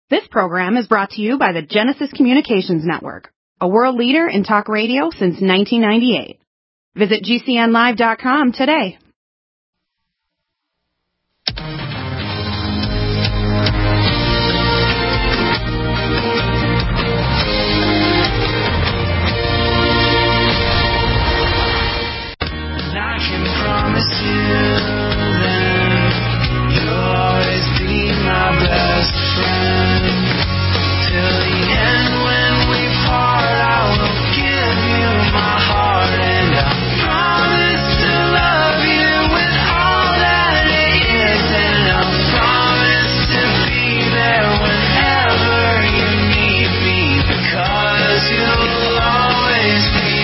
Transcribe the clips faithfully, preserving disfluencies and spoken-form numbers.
This program is brought to you by the Genesis Communications Network, a world leader in talk radio since nineteen ninety-eight. Visit G C N live dot com today. I can promise you that you'll always be my best friend till the end. When we part, I will give you my heart, and I promise to love you with all that it is, and I promise to be there whenever you need me, because you'll always be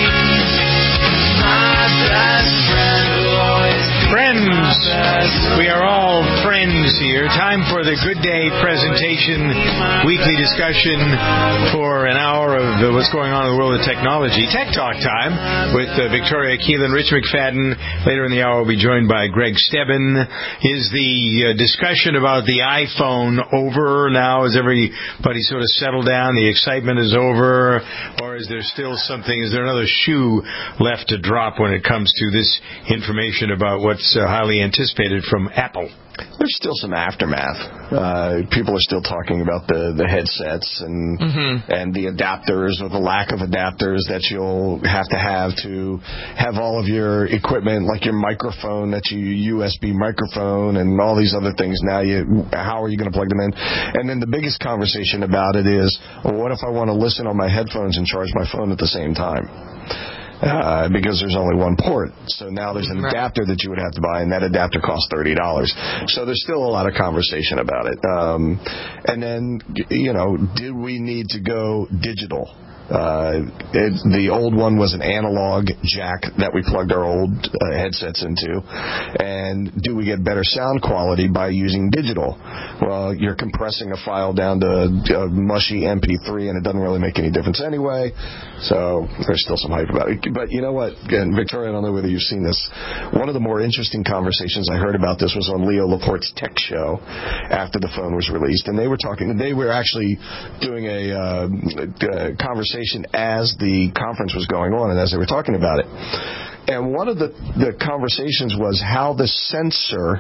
my best friend. You'll always be Friends, my best friend. we are all friends here. Time for the Good Day presentation, weekly discussion for an hour of uh, what's going on in the world of technology. Tech Talk time with uh, Victoria Keelan, Rich McFadden. Later in the hour, we'll be joined by Greg Stebbin. Is the uh, discussion about the iPhone over now? Is everybody sort of settled down? The excitement is over? Or is there still something, is there another shoe left to drop when it comes to this information about what's uh, highly anticipated from Apple? There's still some aftermath. Uh, people are still talking about the, the headsets and Mm-hmm. and the adapters or the lack of adapters that you'll have to have to have all of your equipment, like your microphone, that's your U S B microphone and all these other things. Now, you how are you going to plug them in? And then the biggest conversation about it is, well, what if I want to listen on my headphones and charge my phone at the same time? Uh, because there's only one port. So now there's an Right. adapter that you would have to buy, and that adapter costs thirty dollars. So there's still a lot of conversation about it. Um, and then, you know, did we need to go digital? Uh, it, the old one was an analog jack that we plugged our old uh, headsets into. And do we get better sound quality by using digital? Well, you're compressing a file down to a mushy M P three, and it doesn't really make any difference anyway. So there's still some hype about it. But you know what? And Victoria, I don't know whether you've seen this. One of the more interesting conversations I heard about this was on Leo Laporte's Tech Show after the phone was released. And they were talking, they were actually doing a, uh, a conversation as the conference was going on and as they were talking about it. And one of the, the conversations was how the sensor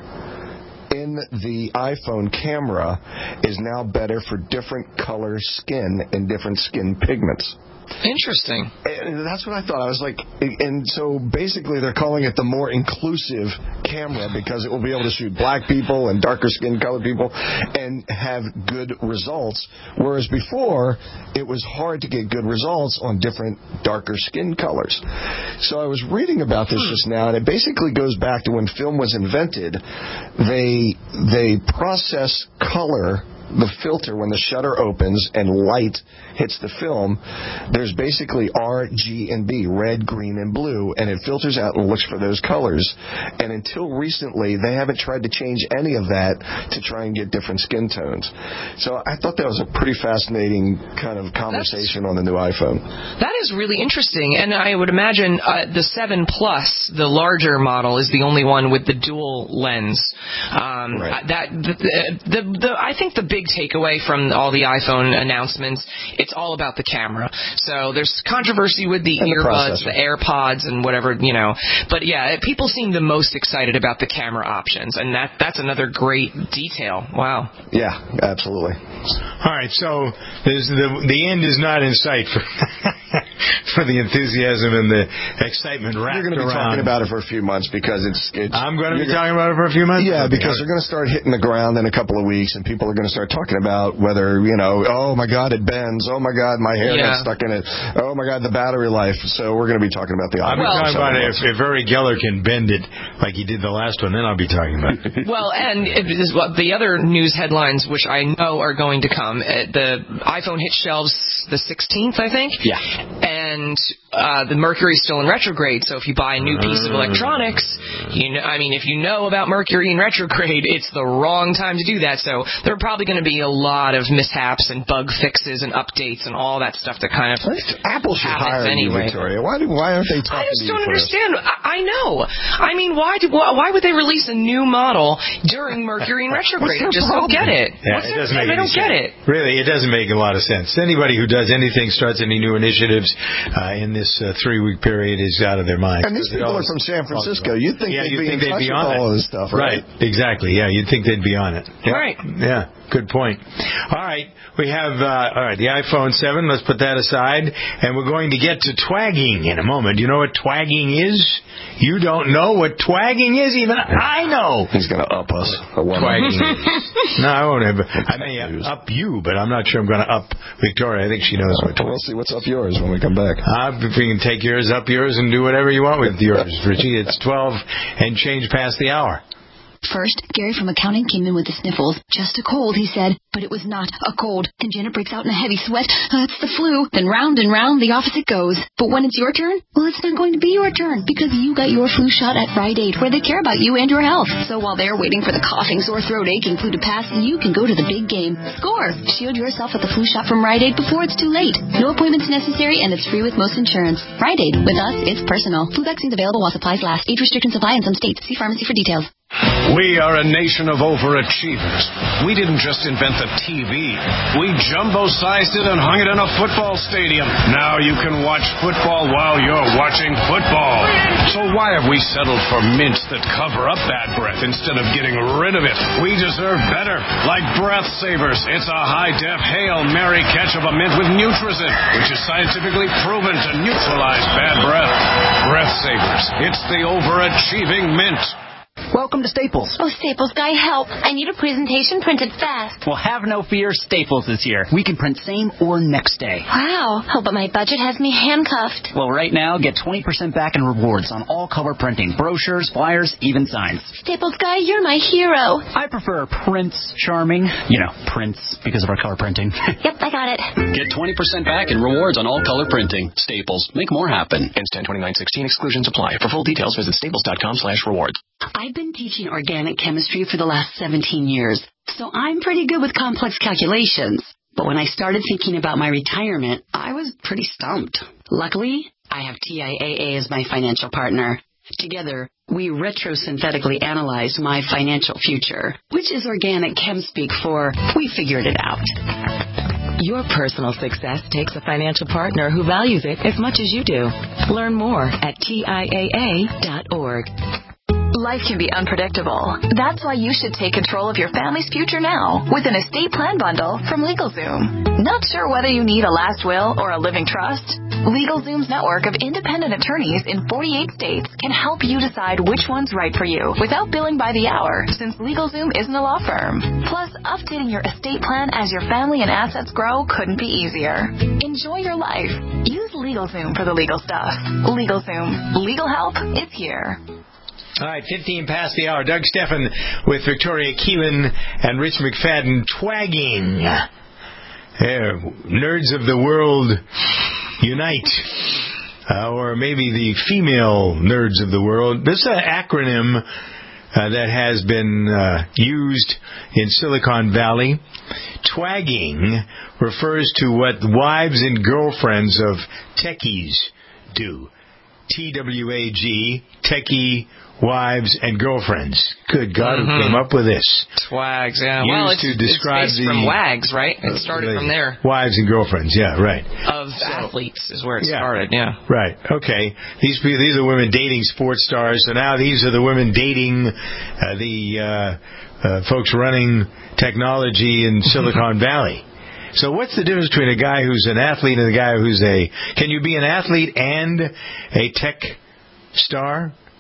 in the iPhone camera is now better for different color skin and different skin pigments. Interesting. And that's what I thought. I was like, and so basically they're calling it the more inclusive camera because it will be able to shoot black people and darker skin colored people and have good results. Whereas before, it was hard to get good results on different darker skin colors. So I was reading about this just now, and it basically goes back to when film was invented. They they process color, the filter, when the shutter opens and light hits the film. There's basically R, G, and B, red, green, and blue, and it filters out and looks for those colors. And until recently, they haven't tried to change any of that to try and get different skin tones. So I thought that was a pretty fascinating kind of conversation That's, on the new iPhone. That is really interesting, and I would imagine uh, the seven Plus, the larger model, is the only one with the dual lens. Um, right. That the, the, the I think the big takeaway from all the iPhone announcements, it's all about the camera. So there's controversy with the and earbuds, the, the AirPods, and whatever, you know. But yeah, people seem the most excited about the camera options, and that that's another great detail. Wow. Yeah, absolutely. All right, so there's the the end is not in sight for for the enthusiasm and the excitement wrapped You're going to be around. talking about it for a few months because it's... it's I'm going to be gonna, talking about it for a few months? Yeah, Okay. because they're going to start hitting the ground in a couple of weeks, and people are going to start talking about whether, you know, oh, my God, it bends. Oh, my God, my hair Yeah. got stuck in it. Oh, my God, the battery life. So we're going to be talking about the I'll be iPhone. talking about it. If, if Uri Geller can bend it like he did the last one, then I'll be talking about it. Well, and it is, well, the other news headlines, which I know are going to come, uh, the iPhone hit shelves the sixteenth, I think. Yeah. And and uh, the Mercury's still in retrograde. So if you buy a new piece of electronics, you know, I mean, if you know about Mercury in retrograde, it's the wrong time to do that. So there are probably going to be a lot of mishaps and bug fixes and updates and all that stuff that kind of Apple should hire anyway. you, Victoria. Why, do, why aren't they talking I just to you don't first? understand. I, I know. I mean, why, do, why why would they release a new model during Mercury in retrograde? I just don't get it. Yeah, What's it their- doesn't make I any don't get sense. it. Really, it doesn't make a lot of sense. Anybody who does anything, starts any new initiatives uh, in this uh, three-week period is out of their mind. And these people are from San Francisco. You'd think yeah, they'd you'd be think in they'd touch be with on all it. of this stuff, right? Right, exactly. Yeah, you'd think they'd be on it. Yep. Right. Yeah, good point. All right, we have uh, all right the iPhone seven. Let's put that aside, and we're going to get to twagging in a moment. You know what twagging is? You don't know what twagging is? Even I know. He's going to up us. Twagging. No, I won't have. I may up you, but I'm not sure I'm going to up Victoria. I think she knows what. We'll see what's up yours when we come back. Uh, if we can take yours, up yours, and do whatever you want with yours, Richie. It's twelve and change past the hour. First, Gary from accounting came in with the sniffles. Just a cold, he said. But it was not a cold. And Janet breaks out in a heavy sweat. Uh, it's the flu. Then round and round the office it goes. But when it's your turn, well, it's not going to be your turn because you got your flu shot at Rite Aid, where they care about you and your health. So while they're waiting for the coughing, sore throat, aching flu to pass, you can go to the big game. Score! Shield yourself with the flu shot from Rite Aid before it's too late. No appointments necessary, and it's free with most insurance. Rite Aid. With us, it's personal. Flu vaccines available while supplies last. Age restrictions apply in some states. See pharmacy for details. We are a nation of overachievers. We didn't just invent the T V. We jumbo-sized it and hung it in a football stadium. Now you can watch football while you're watching football. So why have we settled for mints that cover up bad breath instead of getting rid of it? We deserve better. Like Breath Savers. It's a high-def Hail Mary catch of a mint with Nutrizin, which is scientifically proven to neutralize bad breath. Breath Savers. It's the overachieving mint. Welcome to Staples. Oh, Staples guy, help. I need a presentation printed fast. Well, have no fear, Staples is here. We can print same or next day. Wow. Oh, but my budget has me handcuffed. Well, right now, get twenty percent back in rewards on all color printing. Brochures, flyers, even signs. Staples guy, you're my hero. I prefer Prince Charming. You know, Prince, because of our color printing. Yep, I got it. Get twenty percent back in rewards on all color printing. Staples. Make more happen. Ends ten twenty-nine sixteen. Exclusions apply. For full details, visit staples.com slash rewards. I've been teaching organic chemistry for the last seventeen years, so I'm pretty good with complex calculations. But when I started thinking about my retirement, I was pretty stumped. Luckily, I have T I A A as my financial partner. Together, we retrosynthetically analyzed my financial future, which is organic chem speak for we figured it out. Your personal success takes a financial partner who values it as much as you do. Learn more at T I A A dot org. Life can be unpredictable. That's why you should take control of your family's future now with an estate plan bundle from LegalZoom. Not sure whether you need a last will or a living trust? LegalZoom's network of independent attorneys in forty-eight states can help you decide which one's right for you without billing by the hour, since LegalZoom isn't a law firm. Plus, updating your estate plan as your family and assets grow couldn't be easier. Enjoy your life. Use LegalZoom for the legal stuff. LegalZoom. Legal help is here. All right, fifteen past the hour. Doug Steffen with Victoria Keelan and Rich McFadden twagging. There, nerds of the world unite. Uh, or maybe the female nerds of the world. This is an acronym uh, that has been uh, used in Silicon Valley. Twagging refers to what wives and girlfriends of techies do. T W A G, techie wives and girlfriends. Good God, mm-hmm. who came up with this? Twags, yeah. Used well, it's, to describe it's based the, from wags, right? It started uh, from there. Wives and girlfriends, yeah, right. Of so, athletes is where it yeah, started, yeah. Right, okay. These people, these are women dating sports stars, so now these are the women dating uh, the uh, uh, folks running technology in Silicon Valley. So what's the difference between a guy who's an athlete and a guy who's a... Can you be an athlete and a tech star?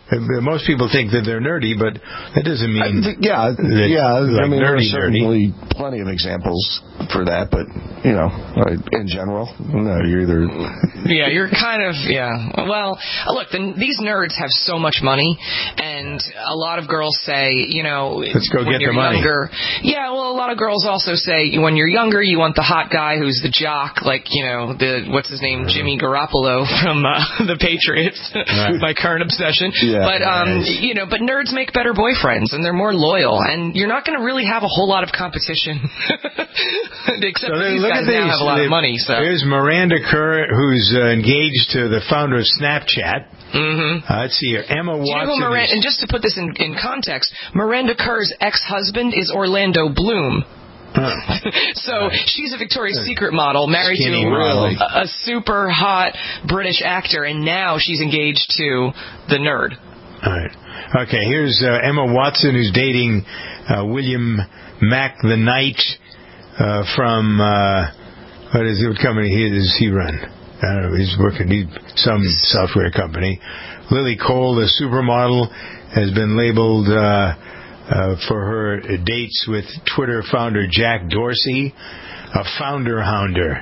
Most people think that they're nerdy, but that doesn't mean. Th- yeah, that, yeah. like I mean, nerdy, there's certainly nerdy. plenty of examples for that, but you know, in general, no, you're either. Yeah, you're kind of yeah. Well, look, the, these nerds have so much money, and a lot of girls say, you know, let's go when get you're the money. Younger, yeah, well, a lot of girls also say when you're younger, you want the hot guy who's the jock, like you know, the what's his name, Jimmy Garoppolo from uh, the Patriots, right. My current obsession. Yeah. But um, nice. you know, but nerds make better boyfriends, and they're more loyal, and you're not going to really have a whole lot of competition. Except so for these look guys at these, now have a lot they, of money. So there's Miranda Kerr, who's uh, engaged to the founder of Snapchat. Mm-hmm. Uh, let's see here, Emma Do you Watson. know who Miranda, is, and just to put this in, in context, Miranda Kerr's ex-husband is Orlando Bloom. Huh. So she's a Victoria's Secret model, married Skinny to model. a, a super hot British actor, and now she's engaged to the nerd. All right. Okay, here's uh, Emma Watson, who's dating uh, William Mack the Knight uh, from, uh, what is it, what company he, does he run? I don't know, he's working he, some software company. Lily Cole, the supermodel, has been labeled uh, uh, for her dates with Twitter founder Jack Dorsey, a founder hounder.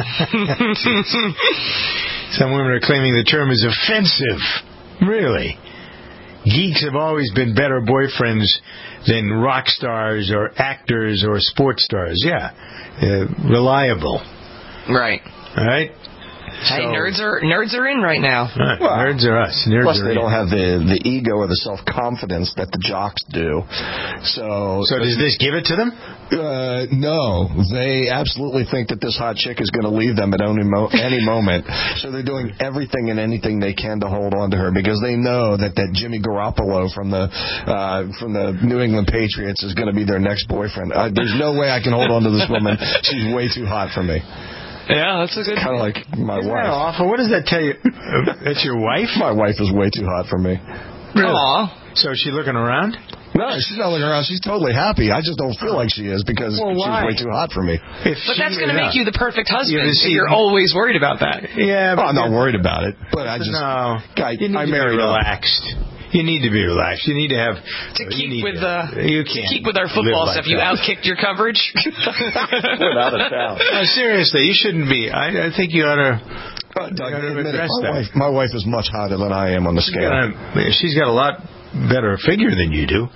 Some women are claiming the term is offensive. Really? Geeks have always been better boyfriends than rock stars or actors or sports stars. Yeah. Uh, reliable. Right. All right? Hey, So, nerds are nerds are in right now. Right, well, nerds are us. Nerds plus, are they in. don't have the, the ego or the self-confidence that the jocks do. So, so does this give it to them? Uh, no. They absolutely think that this hot chick is going to leave them at any, mo- any moment. So they're doing everything and anything they can to hold on to her because they know that, that Jimmy Garoppolo from the uh, from the New England Patriots is going to be their next boyfriend. Uh, there's no way I can hold on to this woman. She's way too hot for me. Yeah, that's a good. Kind of like my Isn't wife. that awful? What does that tell you? That's your wife? My wife is way too hot for me. Really? Aw. So is she looking around? No, she's not looking around. She's totally happy. I just don't feel like she is because well, she's why? way too hot for me. If but that's going to make you the perfect husband Yeah, if you're always worried about that. Yeah, well, I'm not worried about it, but I just no. I, you need I to married be relaxed. Up. You need to be relaxed. You need to have to keep with to, uh, you to keep with our football like stuff. You that. outkicked your coverage. Without a doubt. No, seriously, you shouldn't be. I, I think you ought to. Uh, Doug, admit it, my, wife, my wife is much hotter than I am on the she's scale. Got a, she's got a lot better figure than you do.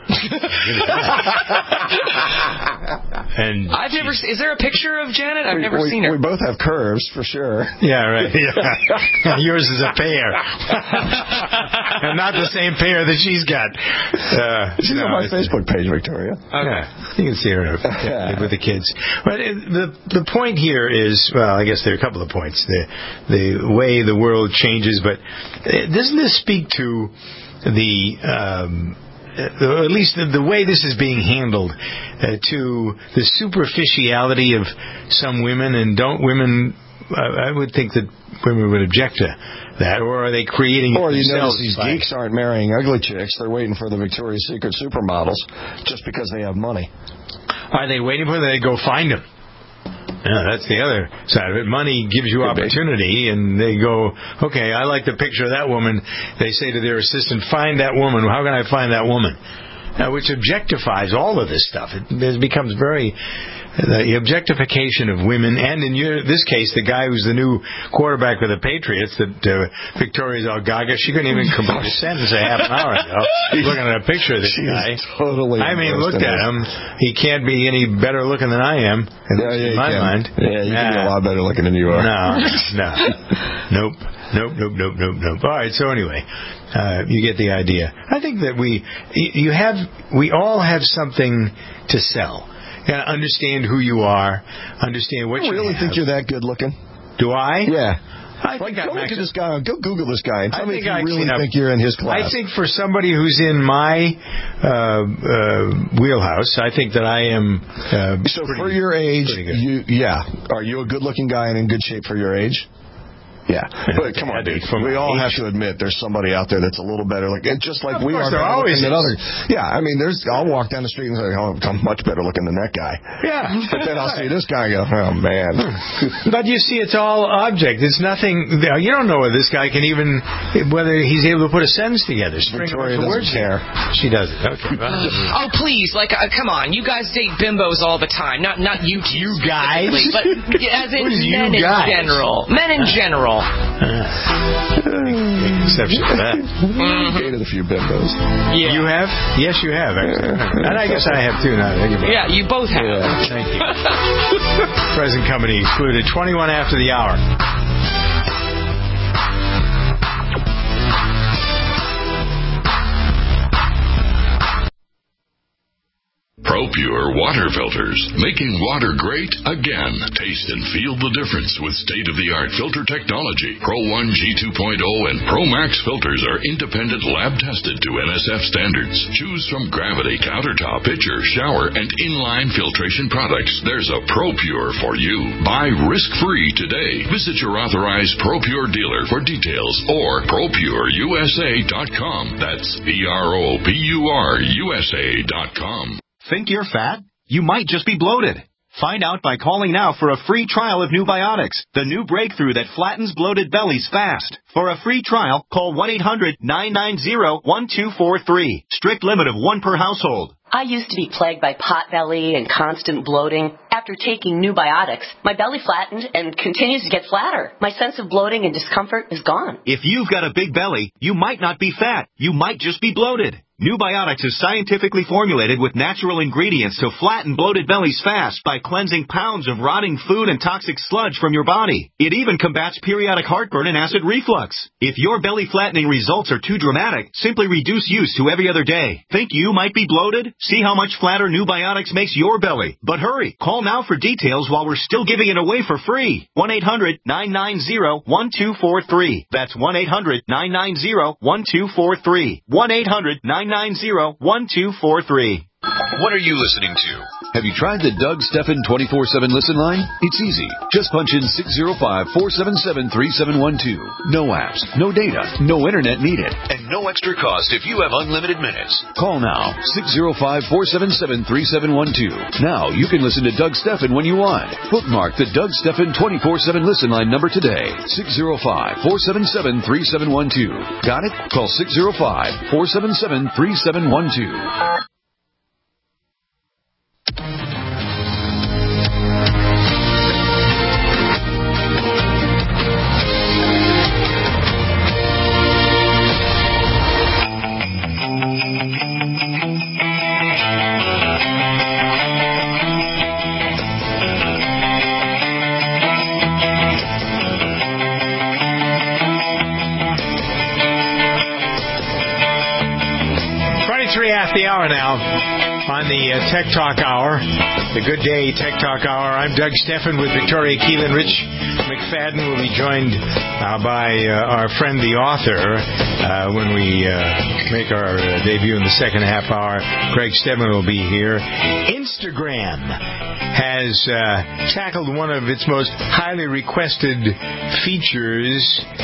And I've never. Is there a picture of Janet? I've we, never we, seen her. We both have curves for sure. Yeah, right. Yeah. Yours is a pear, and not the same pear that she's got. Uh, she's no, on my Facebook page, Victoria. Okay, you can see her yeah, with the kids. But the the point here is, well, I guess there are a couple of points. The the way the world changes, but doesn't this speak to the um, at least the, the way this is being handled uh, to the superficiality of some women, and don't women, uh, I would think that women would object to that, or are they creating or it you themselves? Notice these by... geeks aren't marrying ugly chicks, they're waiting for the Victoria's Secret supermodels just because they have money. Are they waiting for them? They go find them. Yeah, that's the other side of it. Money gives you opportunity, and they go, okay, I like the picture of that woman. They say to their assistant, find that woman. How can I find that woman? Uh, which objectifies all of this stuff. It, it becomes very... The objectification of women, and in your, this case, the guy who's the new quarterback for the Patriots, that uh, Victoria's all gaga, she couldn't even complete a sentence a half an hour ago looking at a picture of this She's guy. Totally I mean, looked at him. He can't be any better looking than I am, in, yeah, yeah, in my can. mind. Yeah, you nah. can be a lot better looking than you are. No, no. Nope. Nope, nope, nope, nope, nope. All right, so anyway, uh, you get the idea. I think that we, you have, we all have something to sell. You gotta understand who you are, understand what you really have. think you're that good looking? Do I? Yeah. I like, think go I'm look at actually, this guy. Go Google this guy and tell I me if think you I really clean up- think you're in his class. I think for somebody who's in my uh, uh, wheelhouse, I think that I am. Uh, so pretty, for your age, pretty good. you yeah, are you a good-looking guy and in good shape for your age? Yeah, but come on, dude. We all have to admit there's somebody out there that's a little better. Like just like we are. There always than other. Yeah, I mean, there's. I'll walk down the street and say, "Oh, I'm much better looking than that guy." Yeah, but then I'll see this guy and go, "Oh man." But you see, it's all object. It's nothing. You don't know whether this guy can even whether he's able to put a sentence together. Victoria doesn't words care. She doesn't. Okay. Oh please, like uh, come on, you guys date bimbos all the time. Not not you two. You guys, but as in men in guys? general. Men in general. Exception to that. Mm-hmm. Dated a few bimbos. Yeah. You have? Yes, you have. Actually. And I guess I have too. Now, yeah, you both have. Yeah, thank you. Present company excluded. twenty-one after the hour. ProPure water filters, making water great again. Taste and feel the difference with state-of-the-art filter technology. Pro one G two point oh and Pro Max filters are independent lab-tested to N S F standards. Choose from Gravity, Countertop, Pitcher, Shower, and Inline filtration products. There's a ProPure for you. Buy risk-free today. Visit your authorized ProPure dealer for details or Pro Pure U S A dot com. That's P R O P U R U S A dot com. Think you're fat? You might just be bloated. Find out by calling now for a free trial of New Biotics, the new breakthrough that flattens bloated bellies fast. For a free trial, call one eight hundred nine nine zero one two four three. Strict limit of one per household. I used to be plagued by pot belly and constant bloating. After taking New Biotics, my belly flattened and continues to get flatter. My sense of bloating and discomfort is gone. If you've got a big belly, you might not be fat. You might just be bloated. New Biotics is scientifically formulated with natural ingredients to flatten bloated bellies fast by cleansing pounds of rotting food and toxic sludge from your body. It even combats periodic heartburn and acid reflux. If your belly flattening results are too dramatic, simply reduce use to every other day. Think you might be bloated? See how much flatter New Biotics makes your belly. But hurry, call now for details while we're still giving it away for free. one eight hundred nine nine zero one two four three. That's one eight hundred nine nine zero one two four three. one eight hundred nine nine zero one two four three. What are you listening to? Have you tried the Doug Stephan twenty-four seven listen line? It's easy. Just punch in six zero five, four seven seven, three seven one two. No apps, no data, no internet needed. And no extra cost if you have unlimited minutes. Call now, six zero five, four seven seven, three seven one two. Now you can listen to Doug Stephan when you want. Bookmark the Doug Stephan twenty-four seven listen line number today. six zero five, four seven seven, three seven one two. Got it? Call six zero five, four seven seven, three seven one two. The hour now on the uh, Tech Talk Hour, the Good Day Tech Talk Hour. I'm Doug Stephan with Victoria Keelan. Rich McFadden will be joined uh, by uh, our friend the author uh, when we uh, make our uh, debut in the second half hour. Craig Stedman will be here. Instagram has uh, tackled one of its most highly requested features,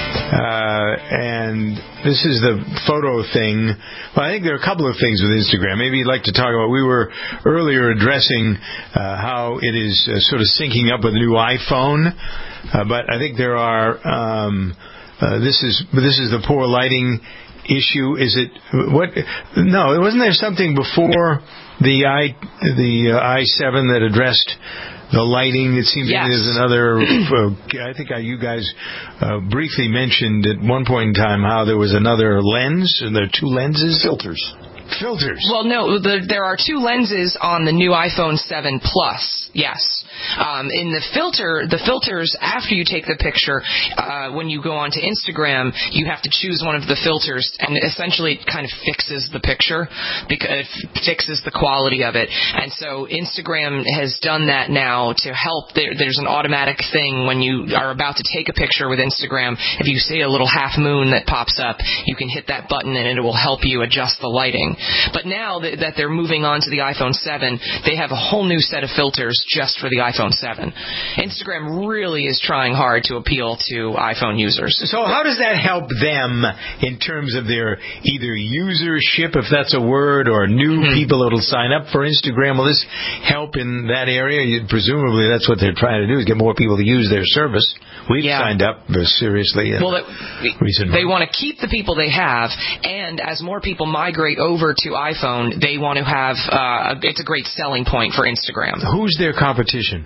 uh, and this is the photo thing. Well, I think there are a couple of things with Instagram. Maybe you'd like to talk about, we were earlier addressing uh, how it is uh, sort of syncing up with the new iPhone, uh, but I think there are, um, uh, this is this is the poor lighting issue. Is it, what, no, wasn't there something before the i the uh, i seven that addressed the lighting? It seems yes. There's another. Uh, I think I, you guys uh, briefly mentioned at one point in time how there was another lens, and there are two lenses, filters. Filters. Well, no, the, there are two lenses on the new iPhone seven Plus. Yes. Um, in the filter, the filters after you take the picture, uh, when you go onto Instagram, you have to choose one of the filters, and essentially it kind of fixes the picture, because it fixes the quality of it. And so Instagram has done that now to help. There, there's an automatic thing when you are about to take a picture with Instagram. If you see a little half moon that pops up, you can hit that button and it will help you adjust the lighting. But now that, that they're moving on to the iPhone seven, they have a whole new set of filters just for the iPhone iPhone seven. Instagram really is trying hard to appeal to iPhone users. So how does that help them in terms of their either usership, if that's a word, or new mm-hmm. people that'll sign up for Instagram? Will this help in that area? You, presumably that's what they're trying to do, is get more people to use their service. We've yeah. signed up seriously. Well, they, they want to keep the people they have, and as more people migrate over to iPhone, they want to have, uh, it's a great selling point for Instagram. Who's their competition?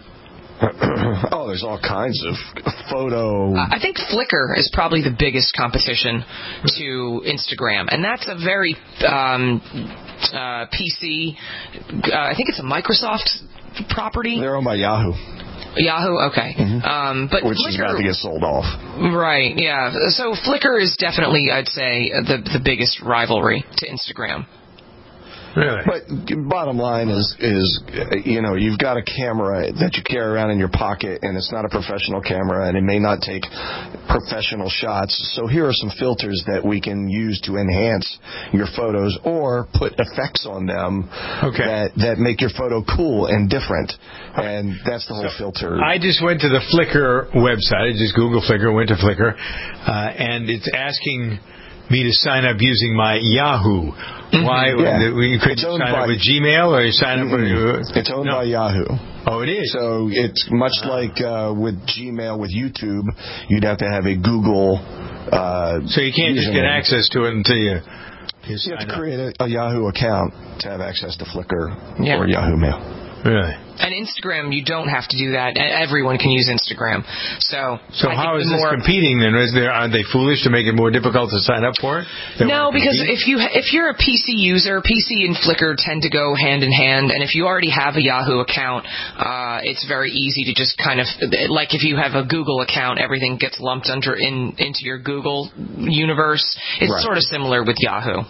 Oh, there's all kinds of photo. I think Flickr is probably the biggest competition to Instagram, and that's a very um, uh, P C. Uh, I think it's a Microsoft property. They're owned by Yahoo. Yahoo, okay. Mm-hmm. Um, but Which Flickr, is about to get sold off. Right, yeah. So Flickr is definitely, I'd say, the the biggest rivalry to Instagram. Really? But bottom line is, is you know, you've got a camera that you carry around in your pocket, and it's not a professional camera, and it may not take professional shots. So here are some filters that we can use to enhance your photos or put effects on them okay. that, that make your photo cool and different. And that's the whole so filter. I just went to the Flickr website. I just Googled Flickr, went to Flickr, uh, and it's asking me to sign up using my Yahoo. Why? Yeah. You couldn't sign by, up with Gmail, or you sign up mm-hmm. with... It's owned no. by Yahoo. Oh, it is? So it's much uh-huh. like uh, with Gmail, with YouTube, you'd have to have a Google... Uh, so you can't just get access to it until you... You, you have to create a, a Yahoo account to have access to Flickr yeah. or Yahoo Mail. Really? And Instagram, you don't have to do that. Everyone can use Instagram. So, so I how think is the this more competing then? Is there, are they foolish to make it more difficult to sign up for it? They no, because compete? if you if you're a P C user, P C and Flickr tend to go hand in hand. And if you already have a Yahoo account, uh, it's very easy to just kind of like if you have a Google account, everything gets lumped under in into your Google universe. It's right. sort of similar with Yahoo.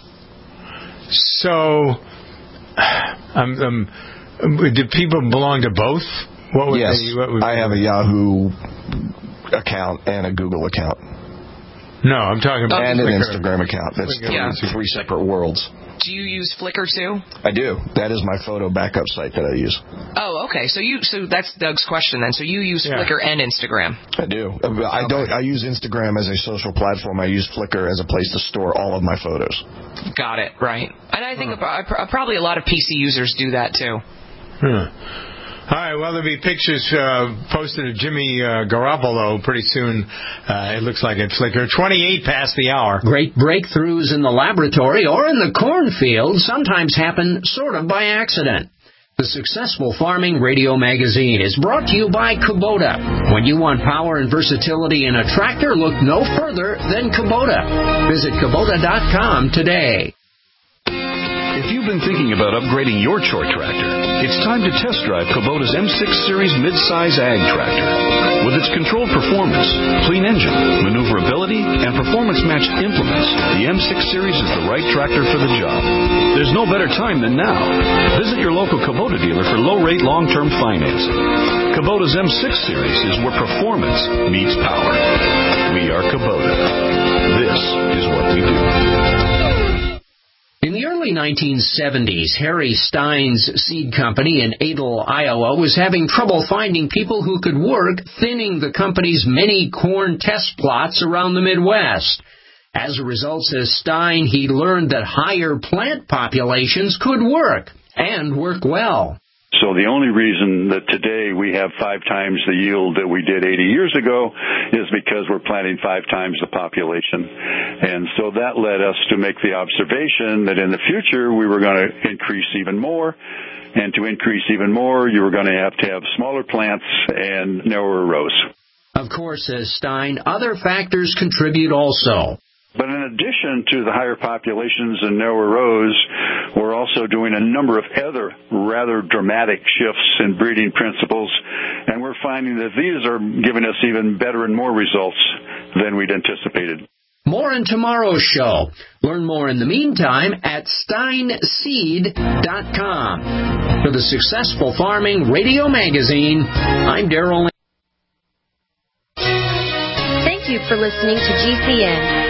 So, I'm. Um, do people belong to both? What would yes, they, what would I have a Yahoo account and a Google account. No, I'm talking about and an Flickr. Instagram account. That's three, yeah. three separate worlds. Do you use Flickr too? I do. That is my photo backup site that I use. Oh, okay. So you so that's Doug's question then. So you use yeah. Flickr and Instagram? I do. I don't. I use Instagram as a social platform. I use Flickr as a place to store all of my photos. Got it. Right. And I think huh. probably a lot of P C users do that too. Hmm. All right, well, there'll be pictures uh, posted of Jimmy uh, Garoppolo pretty soon, uh, it looks like, at Flickr. twenty-eight past the hour. Great breakthroughs in the laboratory or in the cornfield sometimes happen sort of by accident. The Successful Farming Radio Magazine is brought to you by Kubota. When you want power and versatility in a tractor, look no further than Kubota. Visit Kubota dot com today. If you've been thinking about upgrading your chore tractor, it's time to test drive Kubota's M six Series Midsize Ag Tractor. With its controlled performance, clean engine, maneuverability, and performance-matched implements, the M six Series is the right tractor for the job. There's no better time than now. Visit your local Kubota dealer for low-rate long-term financing. Kubota's M six Series is where performance meets power. We are Kubota. This is what we do. In the early nineteen seventies, Harry Stein's seed company in Adel, Iowa, was having trouble finding people who could work thinning the company's many corn test plots around the Midwest. As a result, says Stein, he learned that higher plant populations could work, and work well. So the only reason that today we have five times the yield that we did eighty years ago is because we're planting five times the population. And so that led us to make the observation that in the future we were going to increase even more. And to increase even more, you were going to have to have smaller plants and narrower rows. Of course, says Stein, other factors contribute also. But in addition to the higher populations and narrower rows, we're also doing a number of other rather dramatic shifts in breeding principles, and we're finding that these are giving us even better and more results than we'd anticipated. More in tomorrow's show. Learn more in the meantime at stein seed dot com. For the Successful Farming Radio Magazine, I'm Darrell. Thank you for listening to G C N.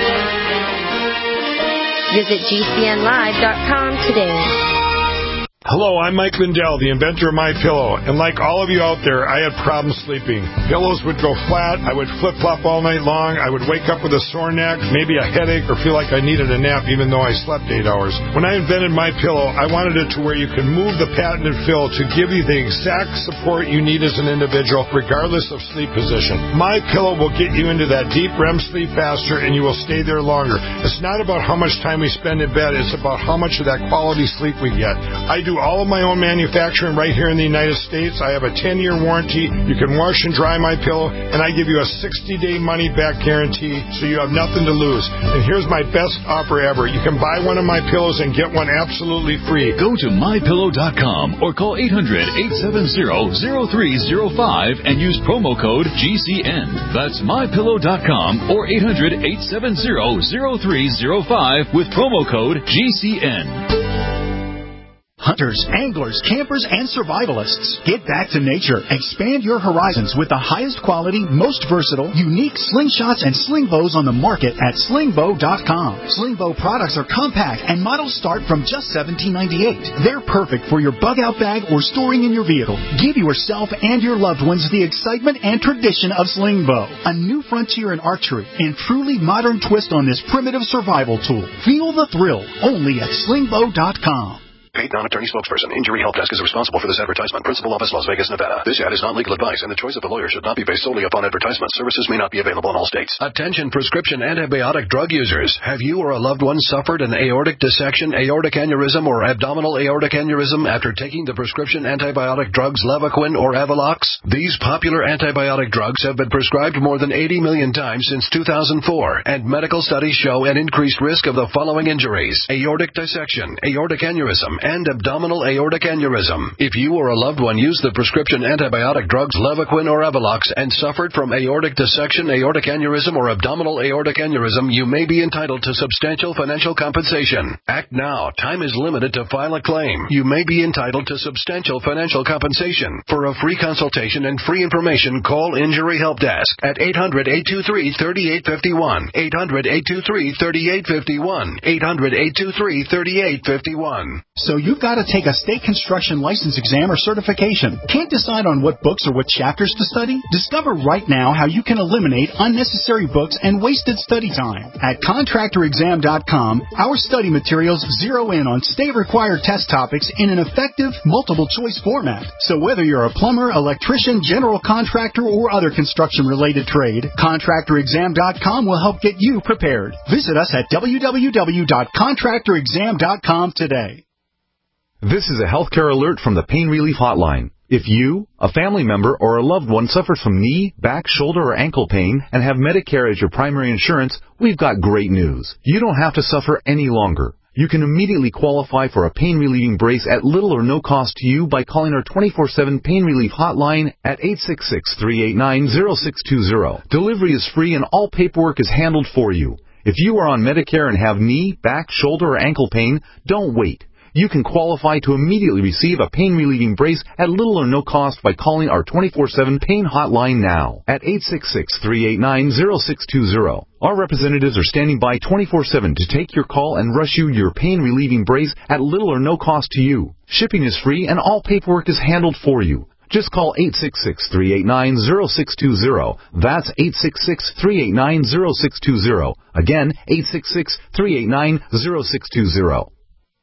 Visit G C N live dot com today. Hello, I'm Mike Lindell, the inventor of MyPillow, and like all of you out there, I had problems sleeping. Pillows would go flat, I would flip-flop all night long, I would wake up with a sore neck, maybe a headache, or feel like I needed a nap even though I slept eight hours. When I invented MyPillow, I wanted it to where you can move the patented fill to give you the exact support you need as an individual, regardless of sleep position. MyPillow will get you into that deep R E M sleep faster, and you will stay there longer. It's not about how much time we spend in bed, it's about how much of that quality sleep we get. I do all of my own manufacturing right here in the United States. I have a ten-year warranty. You can wash and dry my pillow, and I give you a sixty-day money-back guarantee, so you have nothing to lose. And here's my best offer ever. You can buy one of my pillows and get one absolutely free. Go to my pillow dot com or call eight hundred, eight seven zero, zero three zero five and use promo code G C N. That's my pillow dot com or eight hundred, eight seven zero, zero three zero five with promo code G C N. Hunters, anglers, campers, and survivalists. Get back to nature. Expand your horizons with the highest quality, most versatile, unique slingshots and sling bows on the market at sling bow dot com. Sling bow products are compact and models start from just seventeen ninety-eight. They're perfect for your bug-out bag or storing in your vehicle. Give yourself and your loved ones the excitement and tradition of sling bow. A new frontier in archery and truly modern twist on this primitive survival tool. Feel the thrill only at sling bow dot com. Paid non-attorney spokesperson. Injury Help Desk is responsible for this advertisement. Principal office, Las Vegas, Nevada. This ad is not legal advice, and the choice of a lawyer should not be based solely upon advertisement. Services may not be available in all states. Attention prescription antibiotic drug users. Have you or a loved one suffered an aortic dissection, aortic aneurysm, or abdominal aortic aneurysm after taking the prescription antibiotic drugs Levaquin or Avalox? These popular antibiotic drugs have been prescribed more than eighty million times since two thousand four, and medical studies show an increased risk of the following injuries: aortic dissection, aortic aneurysm, and abdominal aortic aneurysm. If you or a loved one used the prescription antibiotic drugs Levaquin or Avalox and suffered from aortic dissection, aortic aneurysm, or abdominal aortic aneurysm, you may be entitled to substantial financial compensation. Act now. Time is limited to file a claim. You may be entitled to substantial financial compensation. For a free consultation and free information, call Injury Help Desk at eight hundred, eight two three, three eight five one, eight hundred, eight two three, three eight five one, eight hundred, eight two three, three eight five one. So you've got to take a state construction license exam or certification. Can't decide on what books or what chapters to study? Discover right now how you can eliminate unnecessary books and wasted study time. At contractor exam dot com, our study materials zero in on state-required test topics in an effective, multiple-choice format. So whether you're a plumber, electrician, general contractor, or other construction-related trade, contractor exam dot com will help get you prepared. Visit us at w w w dot contractor exam dot com today. This is a healthcare alert from the Pain Relief Hotline. If you, a family member, or a loved one suffers from knee, back, shoulder, or ankle pain and have Medicare as your primary insurance, we've got great news. You don't have to suffer any longer. You can immediately qualify for a pain-relieving brace at little or no cost to you by calling our twenty-four seven Pain Relief Hotline at eight six six, three eight nine, zero six two zero. Delivery is free and all paperwork is handled for you. If you are on Medicare and have knee, back, shoulder, or ankle pain, don't wait. You can qualify to immediately receive a pain-relieving brace at little or no cost by calling our twenty-four seven Pain Hotline now at eight six six, three eight nine, zero six two zero. Our representatives are standing by twenty-four seven to take your call and rush you your pain-relieving brace at little or no cost to you. Shipping is free and all paperwork is handled for you. Just call eight six six, three eight nine, zero six two zero. That's eight six six, three eight nine, zero six two zero. Again, eight six six, three eight nine, zero six two zero.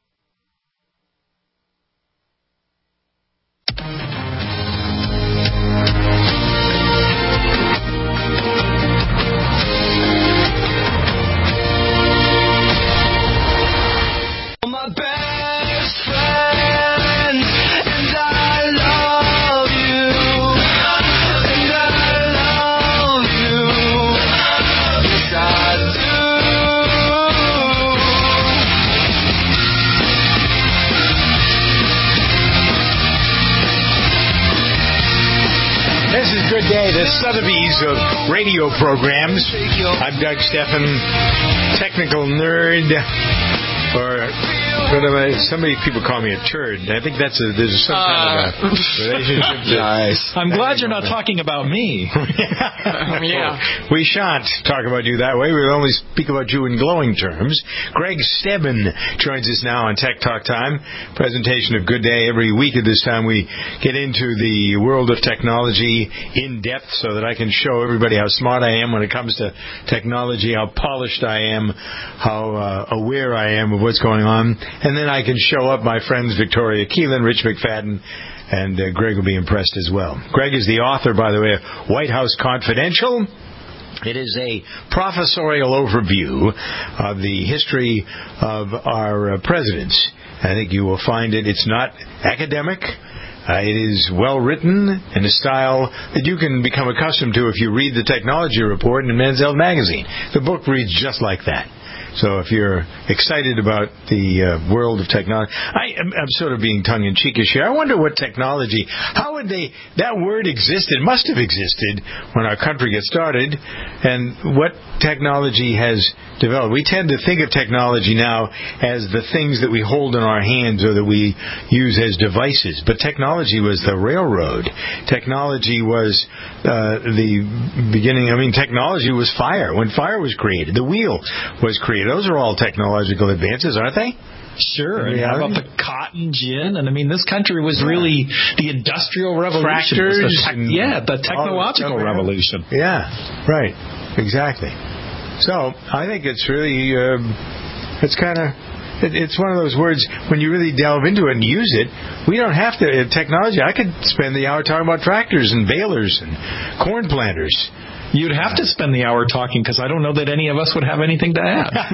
Good day, the Sotheby's of radio programs. I'm Doug Steffen, technical nerd, or But uh, somebody, people call me a turd. I think that's a, there's some kind of a relationship. Nice. I'm glad you're not talking about me. Yeah. We shan't talk about you that way. We'll only speak about you in glowing terms. Greg Stebbin joins us now on Tech Talk Time. Presentation of Good Day. Every week at this time we get into the world of technology in depth so that I can show everybody how smart I am when it comes to technology, how polished I am, how uh, aware I am of what's going on. And then I can show up my friends Victoria Keelan, Rich McFadden, and uh, Greg will be impressed as well. Greg is the author, by the way, of White House Confidential. It is a professorial overview of the history of our uh, presidents. I think you will find it. It's not academic. Uh, it is well written in a style that you can become accustomed to if you read the Technology Report in Men's Health magazine. The book reads just like that. So if you're excited about the uh, world of technology, I, I'm, I'm sort of being tongue-in-cheekish here. I wonder what technology, how would they, that word existed, must have existed when our country got started, and what technology has developed. We tend to think of technology now as the things that we hold in our hands or that we use as devices, but technology was the railroad. Technology was uh, the beginning, I mean, technology was fire. When fire was created, the wheel was created. Those are all technological advances, aren't they? Sure. And how about the cotton gin? And I mean, this country was really the industrial revolution. Tractors. The te- yeah, the technological revolution. Yeah, right. Exactly. So I think it's really, uh, it's kind of, it, it's one of those words, when you really delve into it and use it, we don't have to, uh, technology, I could spend the hour talking about tractors and balers and corn planters. You'd have to spend the hour talking because I don't know that any of us would have anything to add. All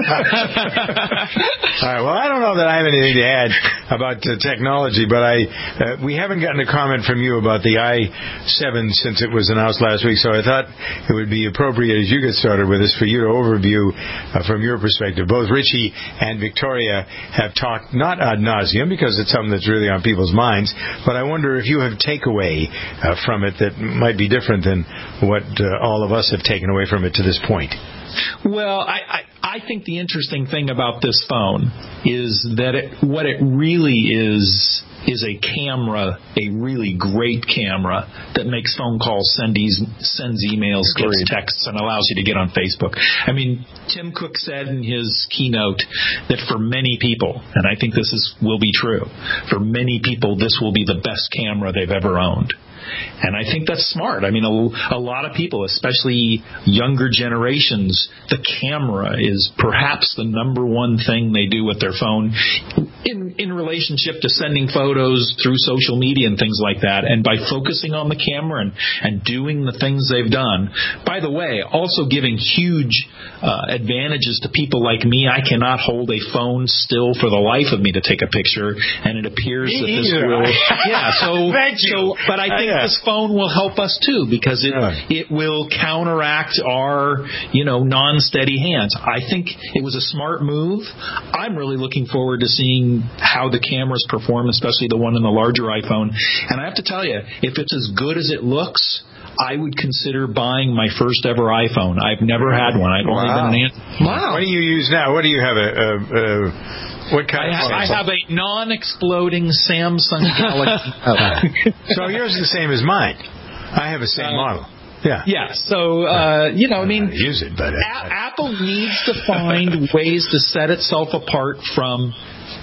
right. Well, I don't know that I have anything to add about uh, technology, but I uh, we haven't gotten a comment from you about the i seven since it was announced last week, so I thought it would be appropriate as you get started with this for you to overview uh, from your perspective. Both Richie and Victoria have talked not ad nauseum because it's something that's really on people's minds, but I wonder if you have takeaway uh, from it that might be different than what Uh, all of us have taken away from it to this point. Well, I, I, I think the interesting thing about this phone is that it, what it really is is a camera, a really great camera that makes phone calls, sends, sends emails, gets texts, and allows you to get on Facebook. I mean, Tim Cook said in his keynote that for many people, and I think this is will be true, for many people this will be the best camera they've ever owned. And I think that's smart. I mean, a, a lot of people, especially younger generations, the camera is perhaps the number one thing they do with their phone in, in relationship to sending photos through social media and things like that. And by focusing on the camera and, and doing the things they've done, by the way, also giving huge uh, advantages to people like me. I cannot hold a phone still for the life of me to take a picture, and it appears that this will... Yeah, so... Thank you. So, but I think this phone will help us too because it it will counteract our, you know, non-steady hands. I think it was a smart move. I'm really looking forward to seeing how the cameras perform, especially the one in the larger iPhone. And I have to tell you, if it's as good as it looks, I would consider buying my first ever iPhone. I've never had one. I've only wow. been an Android. Wow. What do you use now? What do you have? A, a, a what kind I, of ha- I have a non-exploding Samsung Galaxy. Okay. So yours is the same as mine. I have the same uh, model. Yeah. Yeah. So, uh, you know, I mean, I use it, but a- Apple needs to find ways to set itself apart from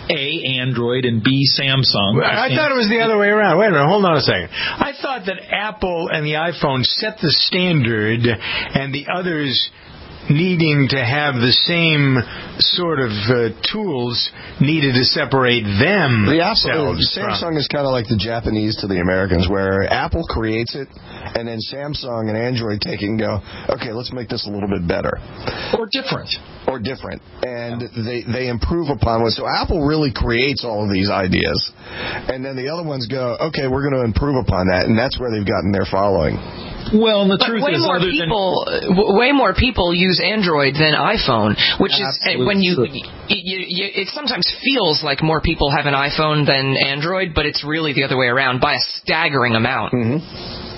A, Android, and B, Samsung. I, I thought it was the other way around. Wait a minute. Hold on a second. I thought that Apple and the iPhone set the standard, and the others needing to have the same sort of uh, tools needed to separate them. The Apple, Samsung is kind of like the Japanese to the Americans, where Apple creates it, and then Samsung and Android take it and go, okay, let's make this a little bit better. Or different. Or different. And yeah. they, they improve upon it. So Apple really creates all of these ideas. And then the other ones go, okay, we're going to improve upon that. And that's where they've gotten their following. Well, and the but truth way is, more other people, than... w- way more people use Android than iPhone, which Absolutely. is when you, you, you, it sometimes feels like more people have an iPhone than Android, but it's really the other way around by a staggering amount. Mm-hmm.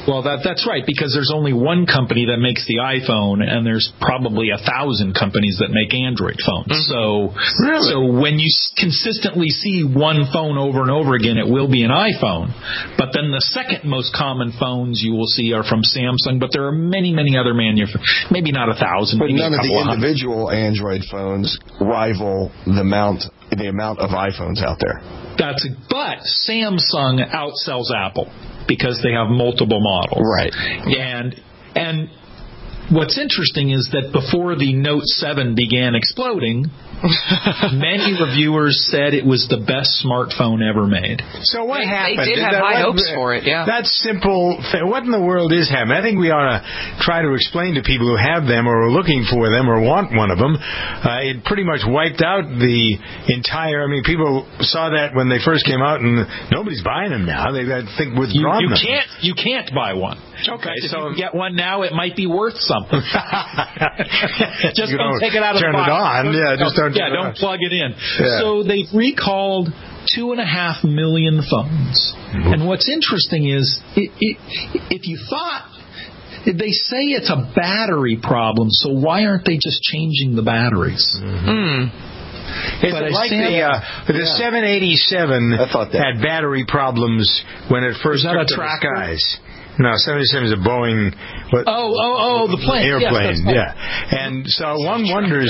Well, that that's right, because there's only one company that makes the iPhone, and there's probably a thousand companies that make Android phones. Mm-hmm. So, really? so when you consistently see one phone over and over again, it will be an iPhone. But then the second most common phones you will see are from Samsung, but there are many, many other manufacturers. Maybe not a thousand, but maybe none a of the of individual Android phones rival the amount the amount of iPhones out there. That's but Samsung outsells Apple because they have multiple models. Right. And and what's interesting is that before the Note seven began exploding, many reviewers said it was the best smartphone ever made. So what they, happened? They did have that, high what, hopes for it, yeah. That simple thing. What in the world is happening? I think we ought to try to explain to people who have them or are looking for them or want one of them. Uh, it pretty much wiped out the entire... I mean, people saw that when they first came out, and nobody's buying them now. They, I think, withdrawn you, you them. Can't, you can't buy one. Okay, if so... you can get one now, it might be worth something. Just you don't know, take it out of the box. Turn it on. Yeah, just don't Yeah, turn it don't on. plug it in. Yeah. So they've recalled two and a half million phones. Mm-hmm. And what's interesting is, it, it, if you thought, they say it's a battery problem, so why aren't they just changing the batteries? Mm-hmm. Mm. Is But it like Sam, the uh, the yeah. seven eighty-seven had battery problems when it first took to the skies? No, seven eighty-seven is a Boeing. What, oh, oh, oh, the plane. Airplane, yes, yeah. And so one wonders.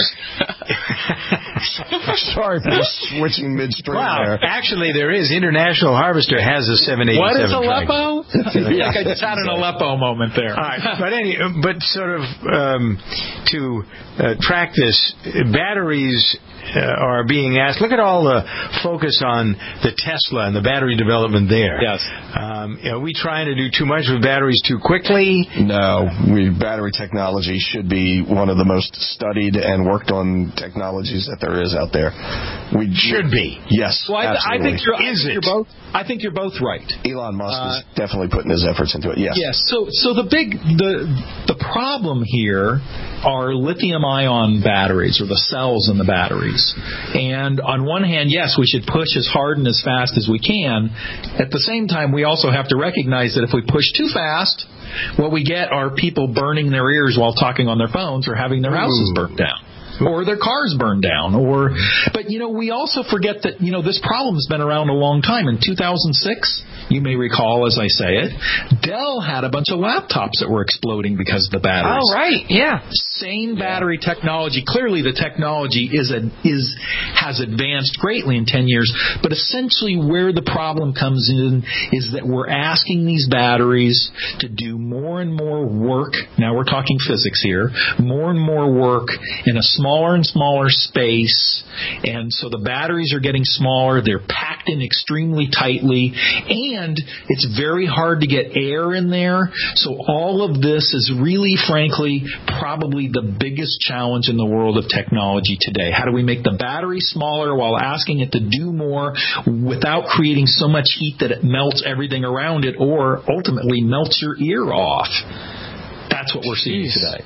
Sorry for switching midstream wow, there. Actually, there is. International Harvester has a seven eighty-seven. What is Aleppo? Tractor. Yeah, I just had an Aleppo moment there. All right, but any, but sort of um, to uh, track this, batteries uh, are being asked. Look at all the focus on the Tesla and the battery development there. Yes. Um, are we trying to do too much with batteries too quickly? No. We, battery technology should be one of the most studied and worked on technologies that there is out there. We should be. Yes. Well, I, I think you're. Is I think it? You're both, I think you're both right. Elon Musk uh, is definitely putting his efforts into it. Yes. Yes. So, so the big the the problem here are lithium-ion batteries, or the cells in the batteries. And on one hand, yes, we should push as hard and as fast as we can. At the same time, we also have to recognize that if we push too fast, what we get are people burning their ears while talking on their phones or having their houses burnt down. Or their cars burned down. Or, but, you know, we also forget that, you know, this problem's been around a long time. In two thousand six, you may recall as I say it, Dell had a bunch of laptops that were exploding because of the batteries. Oh, right, yeah. Same battery technology. Clearly the technology is a, is has advanced greatly in ten years, but essentially where the problem comes in is that we're asking these batteries to do more and more work. Now we're talking physics here. More and more work in a smaller and smaller space, and so the batteries are getting smaller. They're packed in extremely tightly, and it's very hard to get air in there. So all of this is really, frankly, probably the biggest challenge in the world of technology today. How do we make the battery smaller while asking it to do more without creating so much heat that it melts everything around it or ultimately melts your ear off? That's what we're seeing Jeez. today.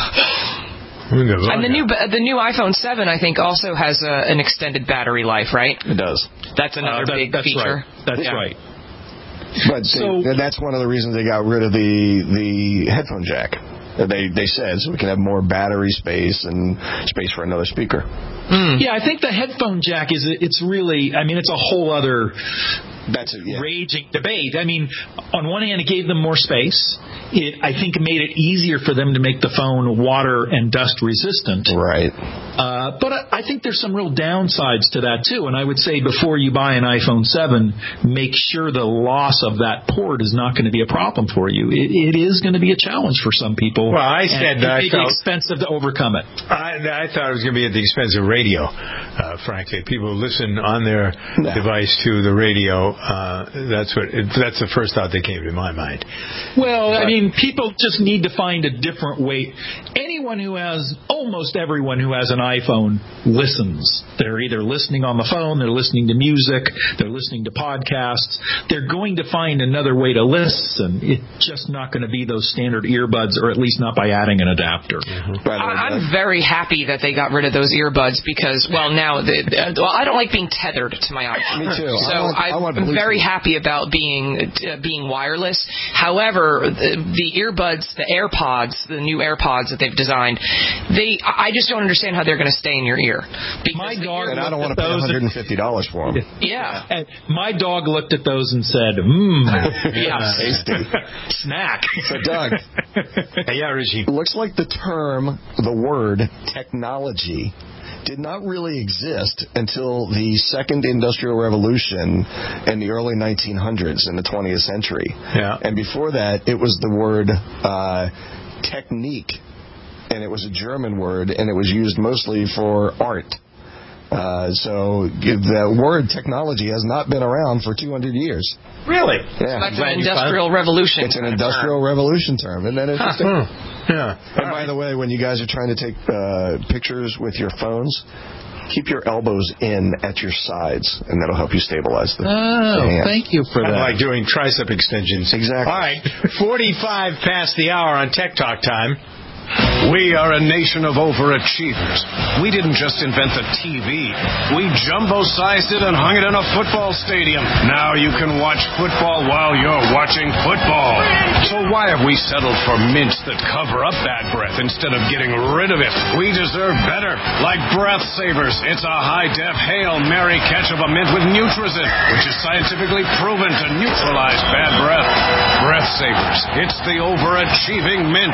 And the new the new iPhone seven, I think, also has a, an extended battery life, right? It does. That's another uh, that, big that's feature. Right. That's yeah. right. But so, they, that's one of the reasons they got rid of the the headphone jack. They they said so we can have more battery space and space for another speaker. Mm. Yeah, I think the headphone jack is it's really. I mean, it's a whole other. That's a yeah. raging debate. I mean, on one hand, it gave them more space. It, I think, made it easier for them to make the phone water and dust resistant. Right. Uh, but I, I think there's some real downsides to that, too. And I would say before you buy an iPhone seven, make sure the loss of that port is not going to be a problem for you. It, it is going to be a challenge for some people. Well, I said that it may be expensive to overcome it. I, I thought it was going to be at the expense of radio, uh, frankly. People listen on their no. device to the radio. Uh, that's what. It, that's the first thought that came to my mind. Well, but, I mean, people just need to find a different way. Anyone who has, almost everyone who has an iPhone listens. They're either listening on the phone, they're listening to music, they're listening to podcasts. They're going to find another way to listen. It's just not going to be those standard earbuds, or at least not by adding an adapter. Mm-hmm. I, I'm very happy that they got rid of those earbuds because, well, now the, the, well, I don't like being tethered to my iPhone. Me too. So I want, I want I'm very happy about being uh, being wireless. However, the, the earbuds, the AirPods, the new AirPods that they've designed, they I just don't understand how they're going to stay in your ear. My dog and I don't want to pay one hundred fifty dollars for them. Yeah. And my dog looked at those and said, mmm. Yeah. Tasty. Snack. So, Doug. Yeah, Reggie. Looks like the term, the word, technology did not really exist until the second industrial revolution in the early nineteen hundreds in the twentieth century. Yeah. And before that, it was the word uh, technique, and it was a German word, and it was used mostly for art. Uh, so the word technology has not been around for two hundred years. Really? Yeah. That's an industrial revolution. It's an industrial revolution term. Isn't that interesting? Huh. Yeah. And by the way, when you guys are trying to take uh, pictures with your phones, keep your elbows in at your sides, and that'll help you stabilize the Oh, hand. thank you for Kind of that. like doing tricep extensions. Exactly. All right, forty-five past the hour on Tech Talk time. We are a nation of overachievers. We didn't just invent the T V. We jumbo-sized it and hung it in a football stadium. Now you can watch football while you're watching football. So why have we settled for mints that cover up bad breath instead of getting rid of it? We deserve better. Like Breath Savers. It's a high-def Hail Mary catch of a mint with Nutrizin, which is scientifically proven to neutralize bad breath. Breath Savers. It's the overachieving mint.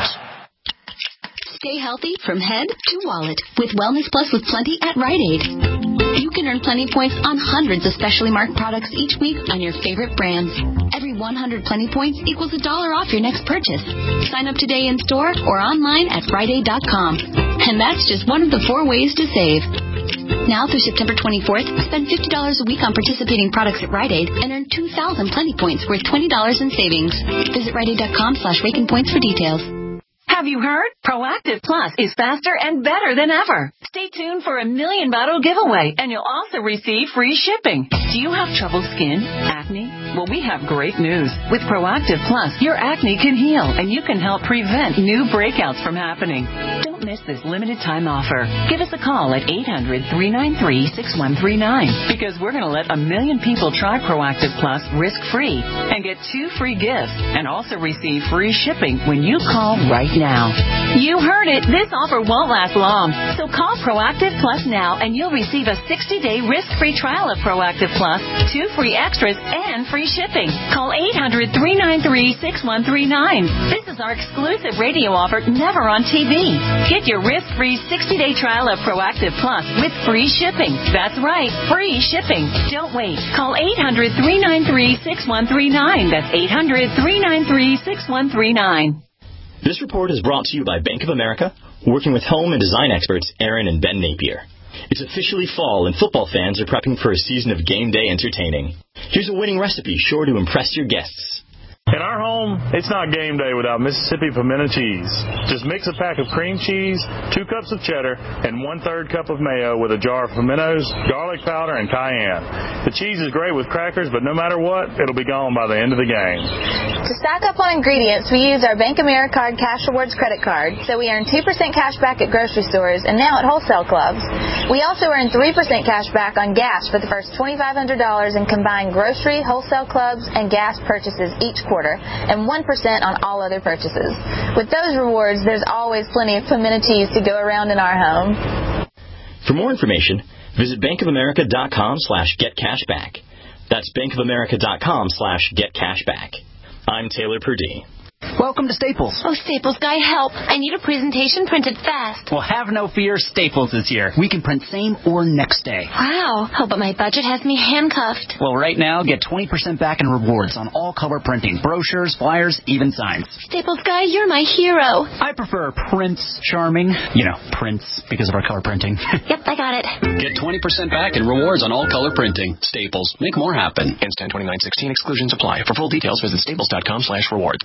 Stay healthy from head to wallet with Wellness Plus with Plenty at Rite Aid. You can earn Plenty points on hundreds of specially marked products each week on your favorite brands. Every one hundred Plenty points equals a dollar off your next purchase. Sign up today in store or online at rite aid dot com. And that's just one of the four ways to save. Now through September twenty-fourth, spend fifty dollars a week on participating products at Rite Aid and earn two thousand Plenty points worth twenty dollars in savings. Visit rite aid dot com slash raking points for details. Have you heard? Proactive Plus is faster and better than ever. Stay tuned for a million bottle giveaway, and you'll also receive free shipping. Do you have troubled skin? Acne? Well, we have great news. With Proactive Plus, your acne can heal, and you can help prevent new breakouts from happening. Don't miss this limited time offer. Give us a call at eight hundred, three nine three, six one three nine because we're going to let a million people try Proactive Plus risk-free and get two free gifts and also receive free shipping when you call right now. Now. You heard it. This offer won't last long. So call Proactive Plus now and you'll receive a sixty-day risk-free trial of Proactive Plus, two free extras, and free shipping. Call eight hundred, three nine three, six one three nine. This is our exclusive radio offer, never on T V. Get your risk-free sixty-day trial of Proactive Plus with free shipping. That's right, free shipping. Don't wait. Call eight hundred, three nine three, six one three nine. That's eight hundred, three nine three, six one three nine. This report is brought to you by Bank of America, working with home and design experts Aaron and Ben Napier. It's officially fall, and football fans are prepping for a season of game day entertaining. Here's a winning recipe sure to impress your guests. In our home, it's not game day without Mississippi pimento cheese. Just mix a pack of cream cheese, two cups of cheddar, and one-third cup of mayo with a jar of pimentos, garlic powder, and cayenne. The cheese is great with crackers, but no matter what, it'll be gone by the end of the game. To stock up on ingredients, we use our Bank Americard Cash Rewards credit card, so we earn two percent cash back at grocery stores and now at wholesale clubs. We also earn three percent cash back on gas for the first twenty-five hundred dollars in combined grocery, wholesale clubs, and gas purchases each quarter, and one percent on all other purchases. With those rewards, there's always plenty of pimento cheese to go around in our home. For more information, visit bankofamerica.com slash getcashback. That's bankofamerica.com slash getcashback. I'm Taylor Purdie. Welcome to Staples. Oh, Staples guy, help. I need a presentation printed fast. Well, have no fear. Staples is here. We can print same or next day. Wow. Oh, but my budget has me handcuffed. Well, right now, get twenty percent back in rewards on all color printing. Brochures, flyers, even signs. Staples guy, you're my hero. I prefer Prince Charming. You know, Prince, because of our color printing. Yep, I got it. Get twenty percent back in rewards on all color printing. Staples. Make more happen. Ends ten twenty-nine sixteen. Exclusions apply. For full details, visit staples.com slash reward.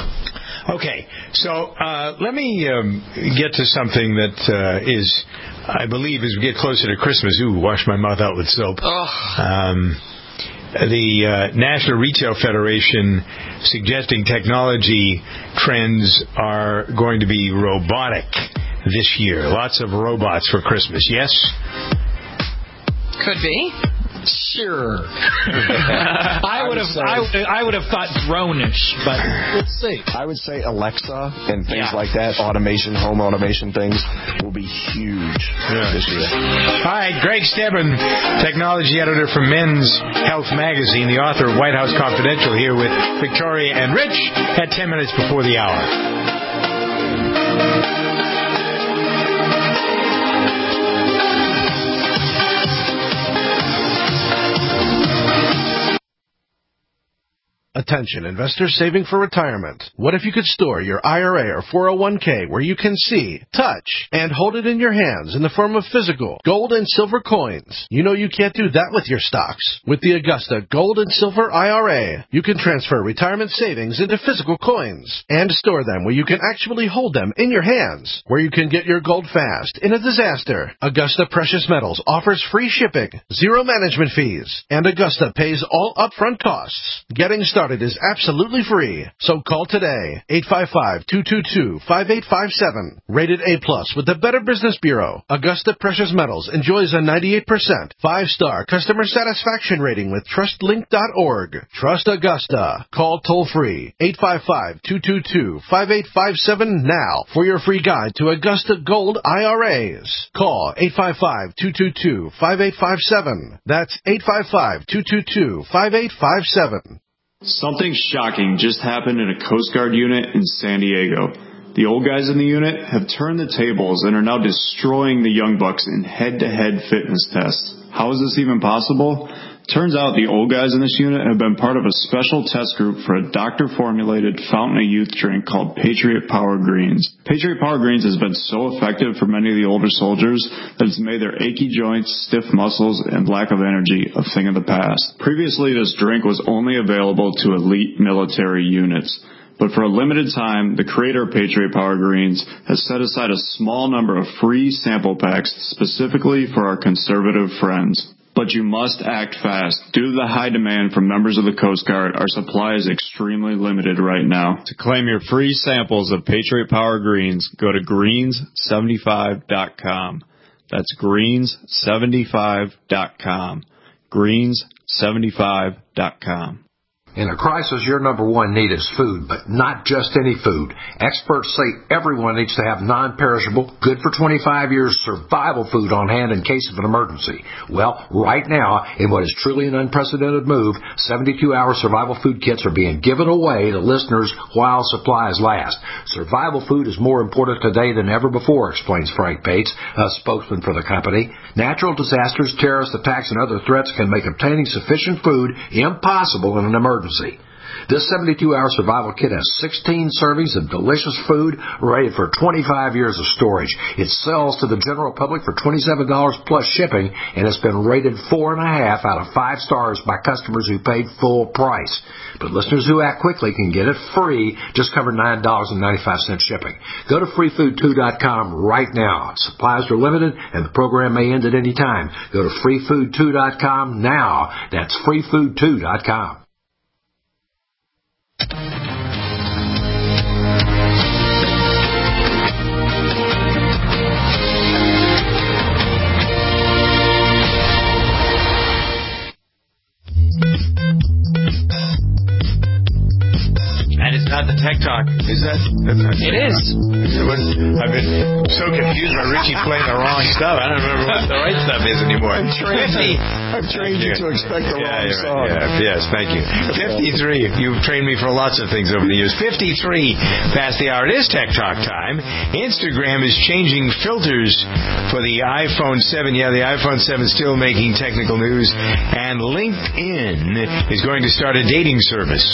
Okay, so uh, let me um, get to something that uh, is, I believe, as we get closer to Christmas. Ooh, wash my mouth out with soap. Um, the uh, National Retail Federation suggesting technology trends are going to be robotic this year. Lots of robots for Christmas. Yes? Could be. Sure. I would have I, I would have thought drone-ish, but let's see. I would say Alexa and things Yeah. like that, automation, home automation things, will be huge Yeah. this year. All right, Greg Stebbin, technology editor for Men's Health Magazine, the author of White House Confidential, here with Victoria and Rich at ten minutes before the hour. Attention, investors saving for retirement. What if you could store your I R A or four oh one k where you can see, touch, and hold it in your hands in the form of physical gold and silver coins? You know you can't do that with your stocks. With the Augusta Gold and Silver I R A, you can transfer retirement savings into physical coins and store them where you can actually hold them in your hands, where you can get your gold fast in a disaster. Augusta Precious Metals offers free shipping, zero management fees, and Augusta pays all upfront costs. Getting started is absolutely free. So call today, eight five five, two two two, five eight five seven. Rated A plus with the Better Business Bureau, Augusta Precious Metals enjoys a ninety-eight percent five-star customer satisfaction rating with trust link dot org. Trust Augusta. Call toll-free, eight five five, two two two, five eight five seven now for your free guide to Augusta Gold I R As. Call eight five five, two two two, five eight five seven. That's eight five five, two two two, five eight five seven. Something shocking just happened in a Coast Guard unit in San Diego. The old guys in the unit have turned the tables and are now destroying the young bucks in head-to-head fitness tests. How is this even possible? Turns out the old guys in this unit have been part of a special test group for a doctor-formulated fountain of youth drink called Patriot Power Greens. Patriot Power Greens has been so effective for many of the older soldiers that it's made their achy joints, stiff muscles, and lack of energy a thing of the past. Previously, this drink was only available to elite military units. But for a limited time, the creator of Patriot Power Greens has set aside a small number of free sample packs specifically for our conservative friends. But you must act fast. Due to the high demand from members of the Coast Guard, our supply is extremely limited right now. To claim your free samples of Patriot Power Greens, go to greens seventy-five dot com. That's greens seventy-five dot com. greens seventy-five dot com. In a crisis, your number one need is food, but not just any food. Experts say everyone needs to have non-perishable, good for twenty-five years survival food on hand in case of an emergency. Well, right now, in what is truly an unprecedented move, seventy-two hour survival food kits are being given away to listeners while supplies last. Survival food is more important today than ever before, explains Frank Bates, a spokesman for the company. Natural disasters, terrorist attacks, and other threats can make obtaining sufficient food impossible in an emergency. This seventy-two hour survival kit has sixteen servings of delicious food ready for twenty-five years of storage. It sells to the general public for twenty-seven dollars plus shipping, and it's been rated four and a half out of five stars by customers who paid full price. But listeners who act quickly can get it free, just cover nine dollars and ninety-five cents shipping. Go to free food two dot com right now. Supplies are limited, and the program may end at any time. Go to free food two dot com now. That's free food two dot com. That is not the Tech Talk. Is that? That's not It is. I've been so confused by Richie playing the wrong stuff. I don't remember what the right stuff is anymore. I'm trained, fifty. I've trained you to expect the yeah, wrong you're song. right. Yeah, yes, thank you. fifty-three. You've trained me for lots of things over the years. fifty-three past the hour. It is Tech Talk time. Instagram is changing filters for the iPhone seven. Yeah, the iPhone seven is still making technical news. And LinkedIn is going to start a dating service.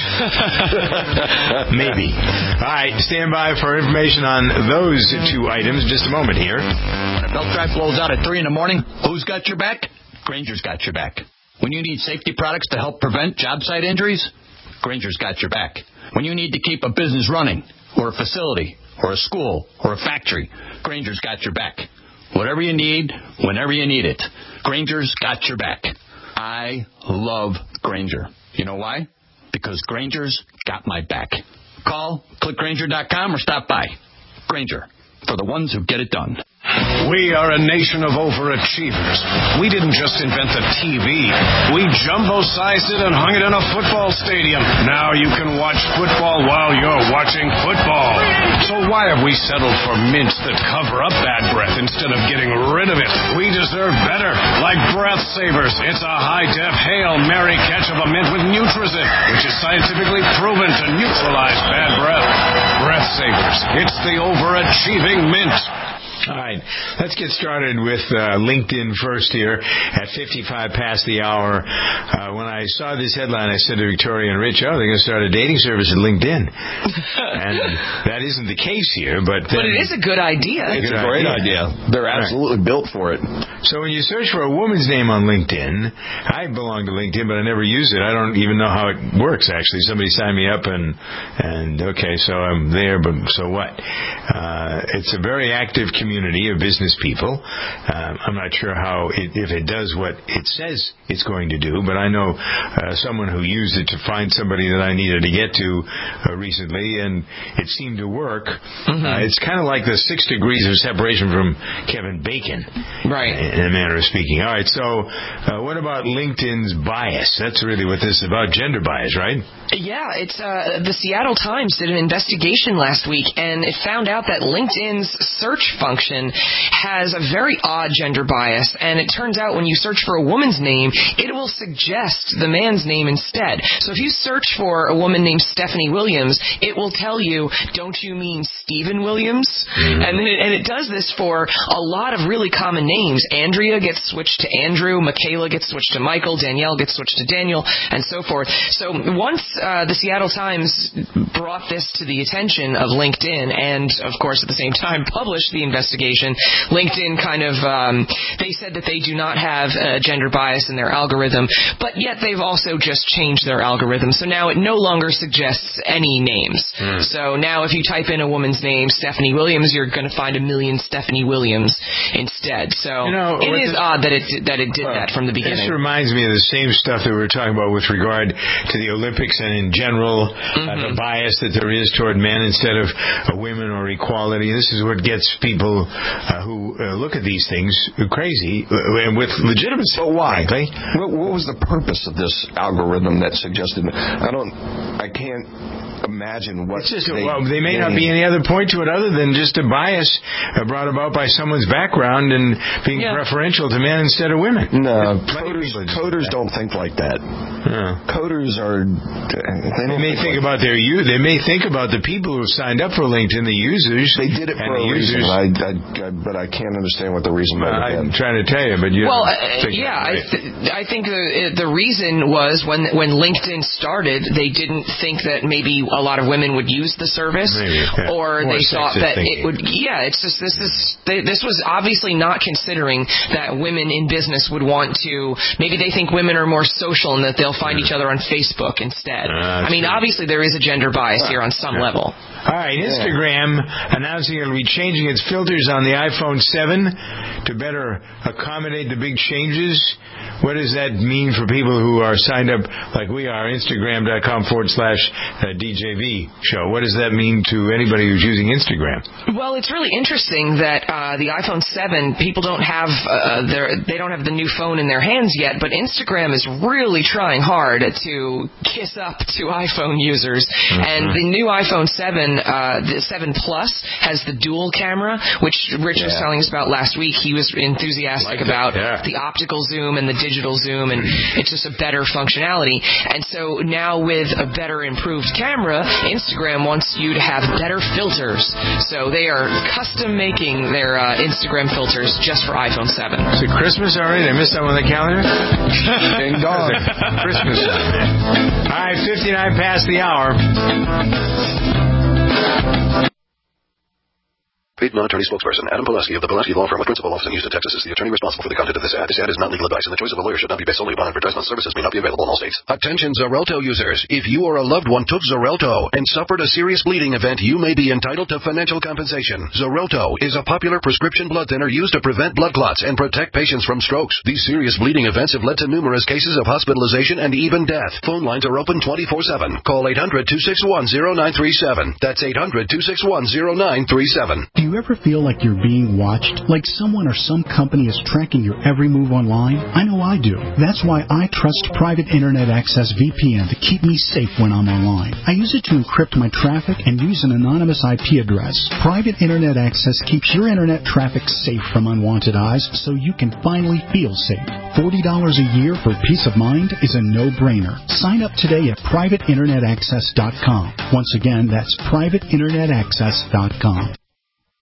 Maybe. All right, stand by for information on those two items in just a moment here. When a belt drive blows out at three in the morning, who's got your back? Granger's got your back. When you need safety products to help prevent job site injuries, Granger's got your back. When you need to keep a business running, or a facility, or a school, or a factory, Granger's got your back. Whatever you need, whenever you need it, Granger's got your back. I love Granger. You know why? Because Granger's got my back. Call, click Granger dot com, or stop by. Granger, for the ones who get it done. We are a nation of overachievers. We didn't just invent the T V. We jumbo-sized it and hung it in a football stadium. Now you can watch football while you're watching football. So why have we settled for mints that cover up bad breath instead of getting rid of it? We deserve better, like Breath Savers. It's a high-def Hail Mary catch of a mint with Nutrizit, which is scientifically proven to neutralize bad breath. Breath Savers. It's the overachieving mint. All right, let's get started with uh, LinkedIn first here at fifty-five past the hour. Uh, when I saw this headline, I said to Victoria and Rich, oh, they're going to start a dating service at LinkedIn. And that isn't the case here, but... But it is a good idea. It's a great idea. idea. They're absolutely right. built for it. So when you search for a woman's name on LinkedIn, I belong to LinkedIn, but I never use it. I don't even know how it works, actually. Somebody signed me up, and, and okay, so I'm there, but so what? Uh, it's a very active community. Community of business people. Um, I'm not sure how it, if it does what it says it's going to do, but I know uh, someone who used it to find somebody that I needed to get to uh, recently, and it seemed to work. Mm-hmm. Uh, it's kind of like the six degrees of separation from Kevin Bacon, right? In a manner of speaking. All right. So, uh, what about LinkedIn's bias? That's really what this is about. Gender bias, right? Yeah. It's uh, the Seattle Times did an investigation last week, and it found out that LinkedIn's search function has a very odd gender bias, and it turns out when you search for a woman's name, it will suggest the man's name instead. So if you search for a woman named Stephanie Williams, it will tell you, don't you mean Stephen Williams? Mm-hmm. And, it, and it does this for a lot of really common names. Andrea gets switched to Andrew, Michaela gets switched to Michael, Danielle gets switched to Daniel, and so forth. So once uh, the Seattle Times brought this to the attention of LinkedIn, and of course at the same time published the investigation, LinkedIn kind of, um, they said that they do not have a gender bias in their algorithm, but yet they've also just changed their algorithm. So now it no longer suggests any names. Mm. So now if you type in a woman's name, Stephanie Williams, you're going to find a million Stephanie Williams instead. So you know, it is the, odd that it that it did well, that from the beginning. This reminds me of the same stuff that we were talking about with regard to the Olympics and in general, mm-hmm. uh, the bias that there is toward men instead of uh, women or equality. This is what gets people Uh, who uh, look at these things crazy uh, and with legitimacy. But why? What, what was the purpose of this algorithm that suggested? I don't. I can't imagine what. It's just, they, well, they may not be any other point to it other than just a bias uh, brought about by someone's background and being yeah. preferential to men instead of women. No, coders, coders don't think like that. Yeah. Coders are. They, they may think, think like about their you. They may think about the people who signed up for LinkedIn, the users. They did it for a reason, I, I, I, but I can't understand what the reason well, might have been. I'm trying to tell you, but you. Well, uh, yeah, I, th- I think the the reason was when when LinkedIn started, they didn't think that maybe a lot of women would use the service, maybe, yeah. or More they thought that thinking. it would. Yeah, it's just this is they, this was obviously not considering that women in business would want to. Maybe they think women are more social and that they'll find yeah. each other on Facebook instead. Uh, I mean, true. Obviously there is a gender bias uh, here on some yeah. level. All right, Instagram yeah. announcing it'll be changing its filters on the iPhone seven to better accommodate the big changes. What does that mean for people who are signed up like we are, Instagram.com forward slash DJV show? What does that mean to anybody who's using Instagram? Well, it's really interesting that uh, the iPhone seven, people don't have uh, their, they don't have the new phone in their hands yet, but Instagram is really trying hard to kiss up to iPhone users. Mm-hmm. And the new iPhone seven, uh, the seven Plus, has the dual camera, which Rich yeah. was telling us about last week. He was enthusiastic like about yeah. the optical zoom and the digital zoom, and it's just a better functionality. And so now with a better improved camera, Instagram wants you to have better filters. So they are custom making their uh, Instagram filters just for iPhone seven. Is it Christmas already? I missed that on the calendar? Ding dong. Christmas. All right, fifty-nine past the hour. Paid non-attorney spokesperson Adam Pulaski of the Pulaski Law Firm with principal office in Houston, Texas is the attorney responsible for the content of this ad. This ad is not legal advice, and the choice of a lawyer should not be based solely upon advertisement. Services may not be available in all states. Attention Xarelto users. If you or a loved one took Xarelto and suffered a serious bleeding event, you may be entitled to financial compensation. Xarelto is a popular prescription blood thinner used to prevent blood clots and protect patients from strokes. These serious bleeding events have led to numerous cases of hospitalization and even death. Phone lines are open twenty-four seven. Call eight hundred two six one zero nine three seven. That's eight hundred two six one zero nine three seven. Do you you ever feel like you're being watched? Like someone or some company is tracking your every move online? I know I do. That's why I trust Private Internet Access V P N to keep me safe when I'm online. I use it to encrypt my traffic and use an anonymous I P address. Private Internet Access keeps your internet traffic safe from unwanted eyes so you can finally feel safe. forty dollars a year for peace of mind is a no-brainer. Sign up today at private internet access dot com. Once again, that's private internet access dot com.